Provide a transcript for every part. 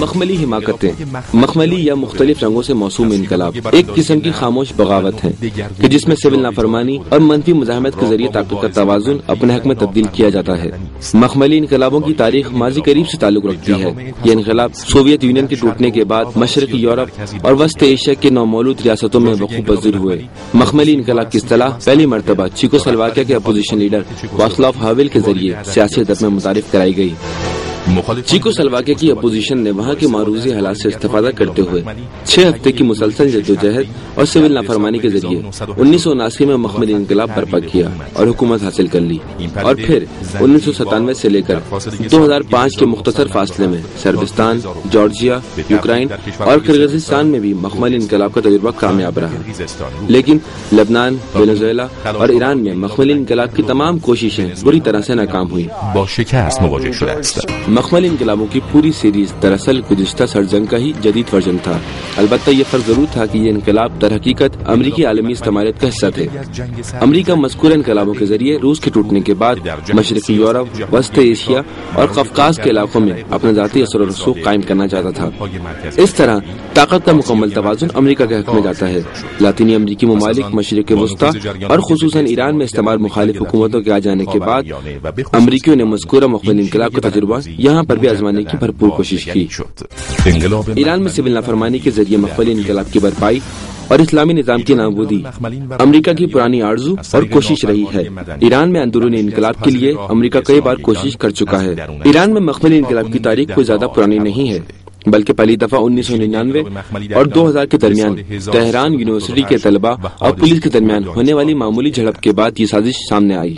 مخملی حماقتیں، مخملی یا مختلف رنگوں سے موسوم انقلاب ایک قسم کی خاموش بغاوت ہے کہ جس میں سول نافرمانی اور منفی مزاحمت کے ذریعے طاقت کا توازن اپنے حق میں تبدیل کیا جاتا ہے۔ مخملی انقلابوں کی تاریخ ماضی قریب سے تعلق رکھتی ہے۔ یہ انقلاب سوویت یونین کے ٹوٹنے کے بعد مشرقی یورپ اور وسط ایشیا کے نومولود ریاستوں میں وقوع پذیر ہوئے۔ مخملی انقلاب کی اصطلاح پہلی مرتبہ چیکوسلواکیہ کے اپوزیشن لیڈر واسلاو ہاول کے ذریعے سیاسی ادب میں متعارف کرائی گئی۔ چیکوسلواکیہ کی اپوزیشن نے وہاں کے معروضی حالات سے استفادہ کرتے ہوئے 6 ہفتے کی مسلسل جدوجہد اور سول نافرمانی کے ذریعے 1979 میں مخملی انقلاب برپا کیا اور حکومت حاصل کر لی، اور پھر 1997 سے لے کر 2005 کے مختصر فاصلے میں سربستان، جارجیا، یوکرائن اور کرغزستان میں بھی مخملی انقلاب کا تجربہ کامیاب رہا۔ لیکن لبنان، وینزویلا اور ایران میں مخملی انقلاب کی تمام کوششیں بری طرح سے ناکام ہوئی۔ مخملی انقلابوں کی پوری سیریز دراصل گزشتہ سرجنگ کا ہی جدید ورژن تھا، البتہ یہ فرق ضرور تھا کہ یہ انقلاب در حقیقت امریکی عالمی استعماریت کا حصہ تھے۔ امریکہ مذکورہ انقلابوں کے ذریعے روس کے ٹوٹنے کے بعد مشرقی یورپ، وسط ایشیا اور قفقاز کے علاقوں میں اپنا ذاتی اثر و رسوخ قائم کرنا چاہتا تھا۔ اس طرح طاقت کا مکمل توازن امریکہ کے حق میں جاتا ہے۔ لاطینی امریکی ممالک، مشرق وسطیٰ اور خصوصاً ایران میں استعمار مخالف حکومتوں کے آ جانے کے بعد امریکیوں نے مذکورہ مخملی انقلاب کا تجربہ یہاں پر بھی آزمانے کی بھرپور کوشش کی۔ ایران میں سول نافرمانی کے ذریعے مخملی انقلاب کی برپائی اور اسلامی نظام کی نابودی امریکہ کی پرانی آرزو اور کوشش رہی ہے۔ ایران میں اندرونی انقلاب کے لیے امریکہ کئی بار کوشش کر چکا ہے۔ ایران میں مخملی انقلاب کی تاریخ کوئی زیادہ پرانی نہیں ہے، بلکہ پہلی دفعہ 1999 اور 2000 کے درمیان تہران یونیورسٹی کے طلباء اور پولیس کے درمیان ہونے والی معمولی جھڑپ کے بعد یہ سازش سامنے آئی۔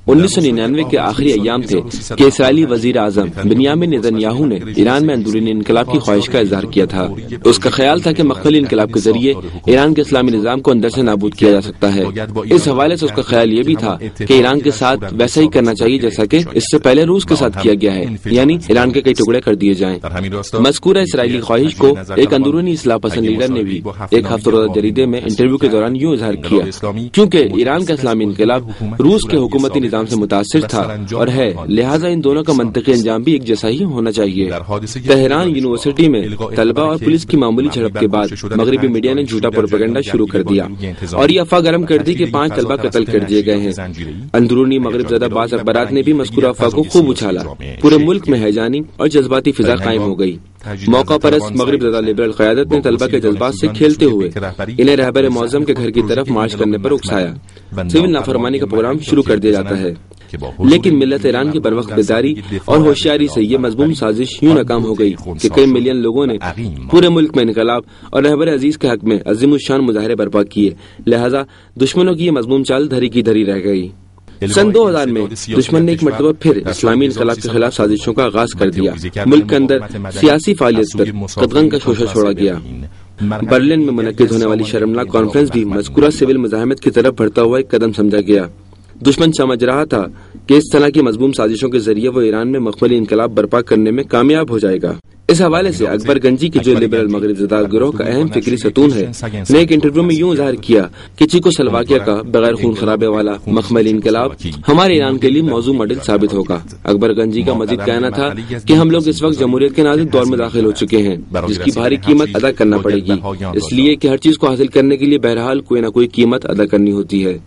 1999 کے آخری ایام تھے کہ اسرائیلی وزیر اعظم بنیامین نتنیاہو نے ایران میں اندرونی انقلاب کی خواہش کا اظہار کیا تھا۔ اس کا خیال تھا کہ مخملی انقلاب کے ذریعے ایران کے اسلامی نظام کو اندر سے نابود کیا جا سکتا ہے۔ اس حوالے سے اس کا خیال یہ بھی تھا کہ ایران کے ساتھ ویسا ہی کرنا چاہیے جیسا کہ اس سے پہلے روس کے ساتھ کیا گیا ہے، یعنی ایران کے کئی ٹکڑے کر دیے جائیں۔ مذکورہ اسرائیلی خواہش کو ایک اندرونی اصلاح پسند لیڈر نے بھی ایک ہفتہ روزہ جریدے میں انٹرویو کے دوران یوں اظہار کیا، کیونکہ ایران کا اسلامی انقلاب روس کے حکومتی نظام سے متاثر تھا اور ہے، لہٰذا ان دونوں کا منطقی انجام بھی ایک جیسا ہی ہونا چاہیے۔ تہران یونیورسٹی میں طلباء اور پولیس کی معمولی جھڑپ کے بعد مغربی میڈیا نے جھوٹا پروپیگنڈا شروع کر دیا اور یہ افواہ گرم کر دی کہ 5 طلباء قتل کر دیے گئے ہیں۔ اندرونی مغرب زدہ بعض اخبارات نے بھی مذکورہ افواہ کو خوب اچھالا۔ پورے ملک میں ہیجانی اور جذباتی فضا قائم ہو گئی۔ موقع پرست مغرب زدہ لبرل قیادت نے طلباء کے جذبات سے کھیلتے ہوئے انہیں رہبر معظم کے گھر کی طرف مارچ کرنے پر اکسایا۔ سول نافرمانی کا پروگرام شروع کر دیا جاتا ہے، لیکن ملت ایران کی بروقت بیداری اور ہوشیاری سے یہ مضموم سازش یوں ناکام ہو گئی کہ کئی ملین لوگوں نے پورے ملک میں انقلاب اور رہبر عزیز کے حق میں عظیم الشان مظاہرے برپا کیے، لہذا دشمنوں کی یہ مضموم چال دھری کی دھری رہ گئی۔ سن 2000 میں دشمن نے ایک مرتبہ پھر اسلامی انقلاب کے خلاف سازشوں کا آغاز کر دیا۔ ملک کے اندر سیاسی فعالیت پر قدغن کا شوشہ چھوڑا گیا۔ برلن میں منعقد ہونے والی شرمناک کانفرنس بھی مذکورہ سول مزاحمت کی طرف بڑھتا ہوا ایک قدم سمجھا گیا۔ دشمن سمجھ رہا تھا کہ اس طرح کی مضموم سازشوں کے ذریعے وہ ایران میں مخملی انقلاب برپا کرنے میں کامیاب ہو جائے گا۔ اس حوالے سے اکبر گنجی کی جو لبرل مغرب زدہ گروہ کا اہم فکری ستون ہے، نے ایک انٹرویو میں یوں اظہار کیا کہ چیکوسلواکیہ کا بغیر خون خرابے والا مخملی انقلاب ہمارے ایران کے لیے موضوع ماڈل ثابت ہوگا۔ اکبر گنجی کا مزید کہنا تھا کہ ہم لوگ اس وقت جمہوریت کے نازک دور میں داخل ہو چکے ہیں جس کی بھاری قیمت ادا کرنا پڑے گی، اس لیے کہ ہر چیز کو حاصل کرنے کے لیے بہرحال کوئی نہ کوئی قیمت ادا کرنی ہوتی ہے۔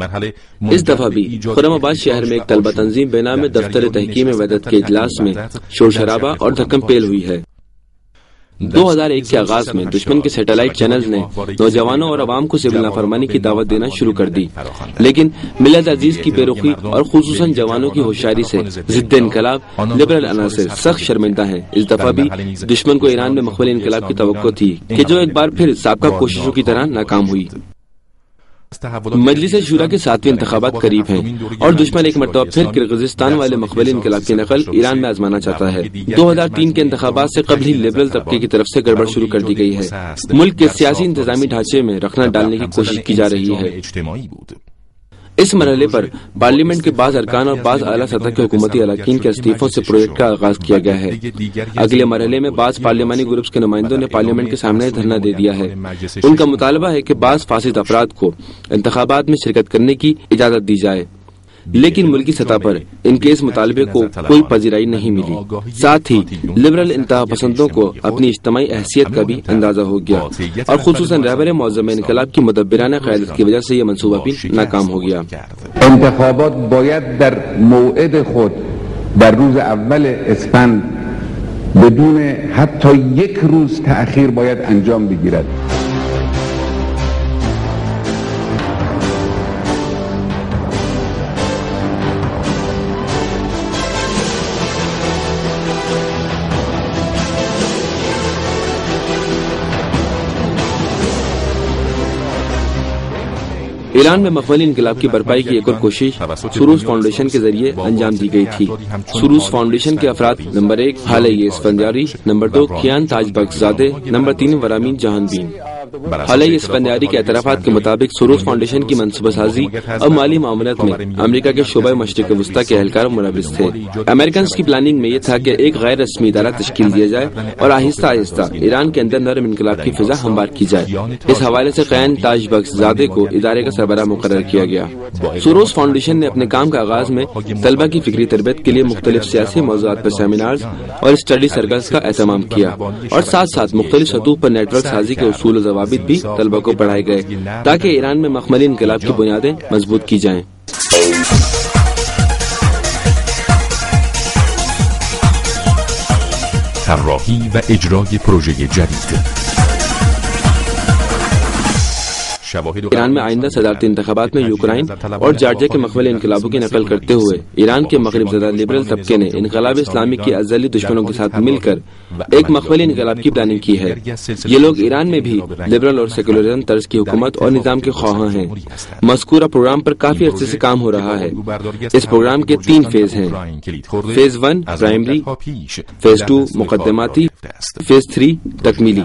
اس دفعہ بھی خرم آباد شہر میں ایک طلبہ تنظیم بے نام دفتر تحکیم وحدت کے اجلاس میں شور شرابہ اور دھکم پیل ہوئی ہے۔ 2001 کے آغاز میں دشمن کے سیٹلائٹ چینلز نے نوجوانوں اور عوام کو سول نافرمانی کی دعوت دینا شروع کر دی، لیکن ملت عزیز کی بے رخی اور خصوصاً جوانوں کی ہوشیاری سے ضد انقلاب لبرل عناصر سخت شرمندہ ہیں۔ اس دفعہ بھی دشمن کو ایران میں مخملی انقلاب کی توقع تھی کہ جو ایک بار پھر سابقہ کوششوں کی طرح ناکام ہوئی۔ مجلس شورا کے 7ویں انتخابات قریب ہیں اور دشمن ایک مرتبہ پھر کرغزستان والے مخملی انقلاب کی نقل ایران میں آزمانا چاہتا ہے۔ 2003 کے انتخابات سے قبل ہی لبرل طبقے کی طرف سے گڑبڑ شروع کر دی گئی ہے۔ ملک کے سیاسی انتظامی ڈھانچے میں رخنہ ڈالنے کی کوشش کی جا رہی ہے۔ اس مرحلے پر پارلیمنٹ کے بعض ارکان اور بعض اعلیٰ سطح کے حکومتی اراکین کے استعفوں سے پروجیکٹ کا آغاز کیا گیا ہے۔ اگلے مرحلے میں بعض پارلیمانی گروپس کے نمائندوں نے پارلیمنٹ کے سامنے دھرنا دے دیا ہے۔ ان کا مطالبہ ہے کہ بعض فاسد افراد کو انتخابات میں شرکت کرنے کی اجازت دی جائے۔ لیکن ملکی سطح پر ان کے اس مطالبے کو کوئی پذیرائی نہیں ملی۔ ساتھ ہی لبرل انتہا پسندوں کو اپنی اجتماعی حیثیت کا بھی اندازہ ہو گیا اور خصوصاً رہبر معظم انقلاب کی مدبرانہ قیادت کی وجہ سے یہ منصوبہ بھی ناکام ہو گیا۔ انتخابات باید در موعد خود در روز اول اسفند بدون حتی یک روز تأخیر باید انجام بگیرد۔ ایران میں مخملی انقلاب کی برپائی کی ایک اور کوشش سروس فاؤنڈیشن کے ذریعے انجام دی گئی تھی۔ سروس فاؤنڈیشن کے افراد number 1 Haleh Esfandiari, number 2 Kian Tajbakhsh زادے، نمبر 3 ورامین جہان بین۔ حالہ اسفندیاری کے اعترافات کے مطابق سروس فاؤنڈیشن کی منصوبہ سازی اور مالی معاملات میں امریکہ کے شعبہ مشرق وسطی کے اہلکار ملوث تھے۔ امریکنز کی پلاننگ میں یہ تھا کہ ایک غیر رسمی ادارہ تشکیل دیا جائے اور آہستہ آہستہ ایران کے اندر نرم انقلاب کی فضا ہموار کی جائے۔ اس حوالے سے کیان تاج بخش زادے کو ادارے کا سربراہ مقرر کیا گیا۔ سروس فاؤنڈیشن نے اپنے کام کا آغاز میں طلبہ کی فکری تربیت کے لیے مختلف سیاسی موضوعات پر سیمینارز اور اسٹڈی سرکلز کا اہتمام کیا اور ساتھ ساتھ مختلف سطوح پر نیٹ ورک سازی کے اصول و ضوابط بھی طلبہ کو پڑھائے گئے تاکہ ایران میں مخملی انقلاب کی بنیادیں مضبوط کی جائیں۔ طراحی و اجرای پروژه جدید ایران میں آئندہ صدارتی انتخابات میں یوکرائن اور جارجیا کے مخملی انقلابوں کی نقل کرتے ہوئے ایران کے مغرب زدہ لبرل طبقے نے انقلاب اسلامی کی ازلی دشمنوں کے ساتھ مل کر ایک مخملی انقلاب کی پلاننگ کی ہے۔ یہ لوگ ایران میں بھی لبرل اور سیکولرزم طرز کی حکومت اور نظام کے خواہاں ہیں۔ مذکورہ پروگرام پر کافی عرصے سے کام ہو رہا ہے۔ اس پروگرام کے 3 فیز ہیں: فیز 1 پرائمری، فیز 2 مقدماتی، فیز 3 تکمیلی۔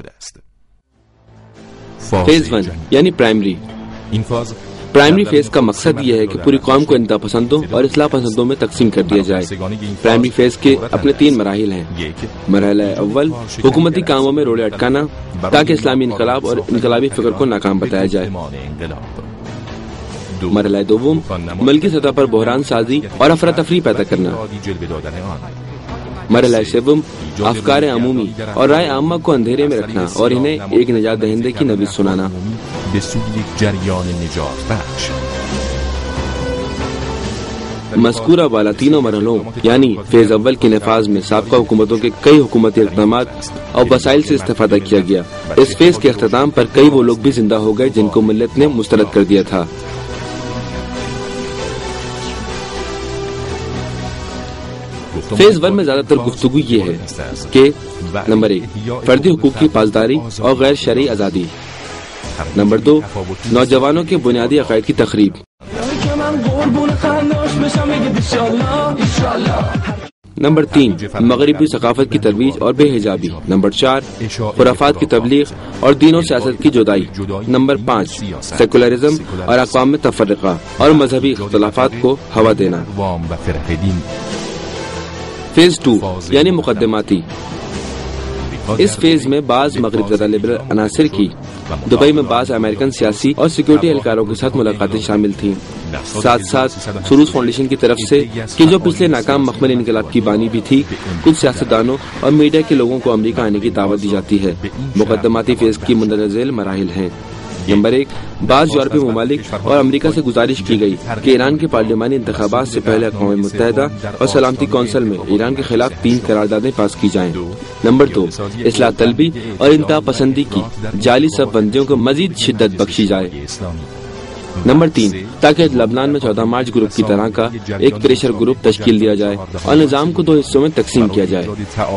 فیز 1 یعنی پرائمری فیز کا مقصد یہ ہے کہ پوری قوم کو انتہا پسندوں اور اصلاح پسندوں میں تقسیم کر دیا جائے۔ پرائمری فیز کے اپنے 3 مراحل ہیں۔ مرحلہ اول حکومتی کاموں میں روڑے اٹکانا تاکہ اسلامی انقلاب اور انقلابی فکر کو ناکام بتایا جائے۔ مرحلہ دوم ملکی سطح پر بحران سازی اور افراتفری پیدا کرنا۔ مرحلہ سوم افکار عمومی اور رائے عامہ کو اندھیرے میں رکھنا اور انہیں ایک نجات دہندے کی نوید سنانا۔ مذکورہ والا تینوں مرحلوں یعنی فیز اول کے نفاذ میں سابقہ حکومتوں کے کئی حکومتی اقدامات اور وسائل سے استفادہ کیا گیا۔ اس فیز کے اختتام پر کئی وہ لوگ بھی زندہ ہو گئے جن کو ملت نے مسترد کر دیا تھا۔ فیز 1 میں زیادہ تر گفتگو یہ ہے کہ نمبر 1 فردی حقوق کی پاسداری اور غیر شرعی آزادی، نمبر 2 نوجوانوں کے بنیادی عقائد کی تخریب، نمبر 3 مغربی ثقافت کی ترویج اور بے حجابی، نمبر 4 خرافات کی تبلیغ اور دین و سیاست کی جدائی، نمبر 5 سیکولرزم اور اقوام میں تفرقہ اور مذہبی اختلافات کو ہوا دینا۔ فیز 2 یعنی مقدماتی، اس فیز میں بعض مغرب زدہ لبرل عناصر کی دبئی میں بعض امریکن سیاسی اور سیکیورٹی اہلکاروں کے ساتھ ملاقاتیں شامل تھیں، ساتھ ساتھ سروس فاؤنڈیشن کی طرف سے کہ جو پچھلے ناکام مخملی انقلاب کی بانی بھی تھی، کچھ سیاستدانوں اور میڈیا کے لوگوں کو امریکہ آنے کی دعوت دی جاتی ہے۔ مقدماتی فیز کی مندرجہ ذیل مراحل ہیں: نمبر 1 بعض یورپی ممالک اور امریکہ سے گزارش کی گئی کہ ایران کے پارلیمانی انتخابات سے پہلے اقوام متحدہ اور سلامتی کونسل میں ایران کے خلاف 3 قراردادیں پاس کی جائیں۔ نمبر 2 اصلاح طلبی اور انتہا پسندی کی جعلی صف بندیوں کو مزید شدت بخشی جائے۔ نمبر 3 تاکہ لبنان میں 14 مارچ گروپ کی طرح کا ایک پریشر گروپ تشکیل دیا جائے اور نظام کو 2 حصوں میں تقسیم کیا جائے۔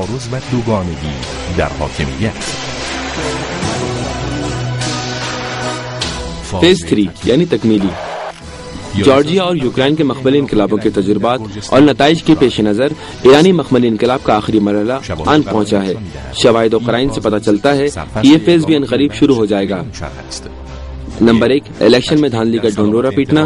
فیز 3 یعنی تکمیلی، جارجیا اور یوکرائن کے مخملی انقلابوں کے تجربات اور نتائج کے پیش نظر ایرانی مخملی انقلاب کا آخری مرحلہ آن پہنچا ہے۔ شواہد و قرائن سے پتہ چلتا ہے کہ یہ فیز بھی عنقریب شروع ہو جائے گا۔ نمبر 1 الیکشن میں دھاندلی کا ڈھنڈورا پیٹنا،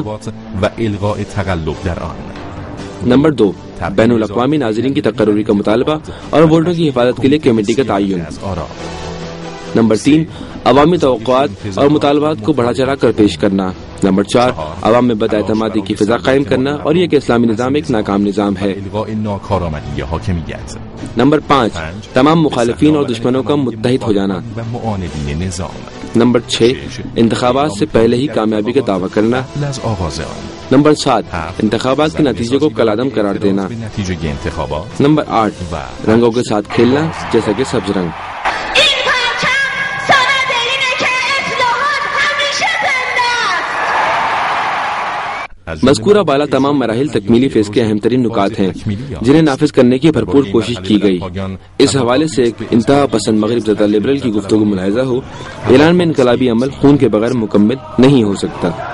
نمبر 2 بین الاقوامی ناظرین کی تقرری کا مطالبہ اور ووٹوں کی حفاظت کے لیے کمیٹی کا تعین، نمبر 3 عوامی توقعات اور مطالبات کو بڑھا چڑھا کر پیش کرنا، نمبر 4 عوام میں بد اعتمادی کی فضا قائم کرنا اور یہ کہ اسلامی نظام ایک ناکام نظام ہے۔ نمبر 5 تمام مخالفین اور دشمنوں کا متحد ہو جانا۔ نمبر 6 انتخابات سے پہلے ہی کامیابی کا دعویٰ کرنا۔ نمبر 7 انتخابات کے نتیجے کو کالعدم قرار دینا۔ نمبر 8 رنگوں کے ساتھ کھیلنا جیسا کہ سبز رنگ۔ مذکورہ بالا تمام مراحل تکمیلی فیز کے اہم ترین نکات ہیں جنہیں نافذ کرنے کی بھرپور کوشش کی گئی۔ اس حوالے سے ایک انتہا پسند مغرب زدہ لبرل کی گفتگو ملاحظہ ہو، اعلان میں انقلابی عمل خون کے بغیر مکمل نہیں ہو سکتا۔